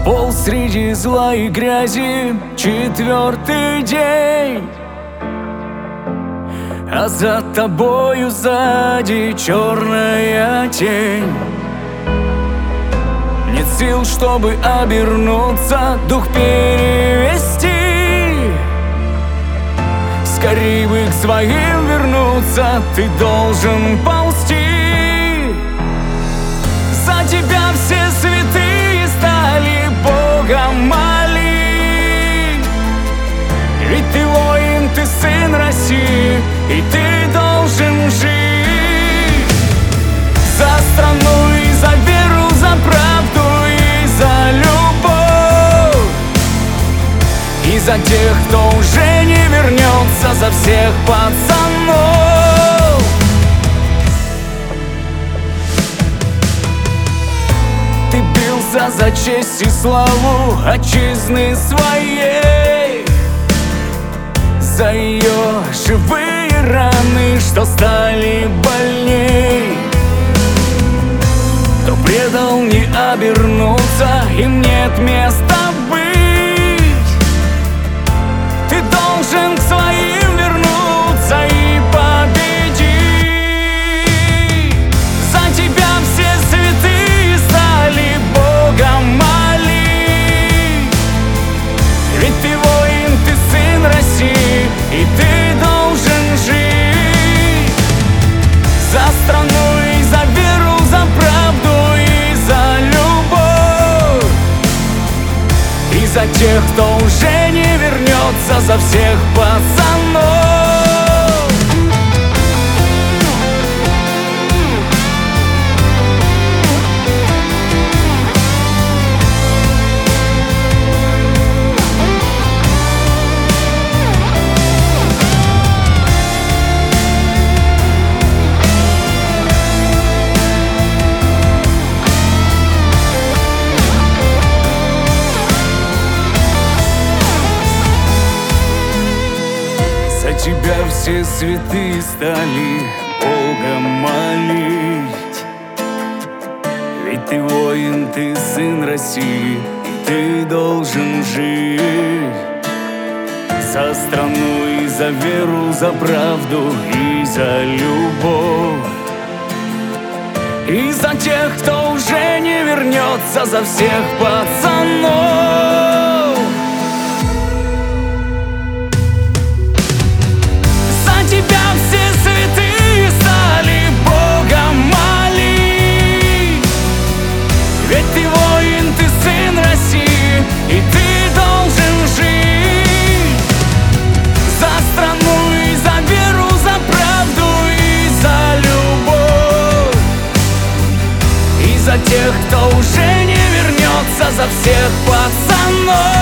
Пол среди зла и грязи, 4-й день, а за тобою сзади черная тень. Нет сил, чтобы обернуться, дух перевести. Скорей бы к своим вернуться, ты должен ползти. За тебя все святые стали Богом молить. Ведь ты воин, ты сын России, и ты должен жить. За страну и за веру, за правду и за любовь. И за тех, кто уже не вернется, за всех пацанов. Ты бился за честь и славу отчизны своей, за ее живые раны, что стали больней. Кто предал, не обернуться, им нет места быть. Ты должен к своим вернуться и победить. За тебя все святые стали Богом молить. Ведь ты воин, ты сын России, и ты должен жить. За страну и за веру, за правду и за любовь. И за тех, кто уже не вернется, за всех пацанов. За тебя все святые стали Богом молить. Ведь ты воин, ты сын России, и ты должен жить. За страну и за веру, за правду и за любовь. И за тех, кто уже не вернется, за всех пацанов. Ведь ты воин, ты сын России, и ты должен жить. За страну и за веру, за правду и за любовь. И за тех, кто уже не вернется, за всех пацанов.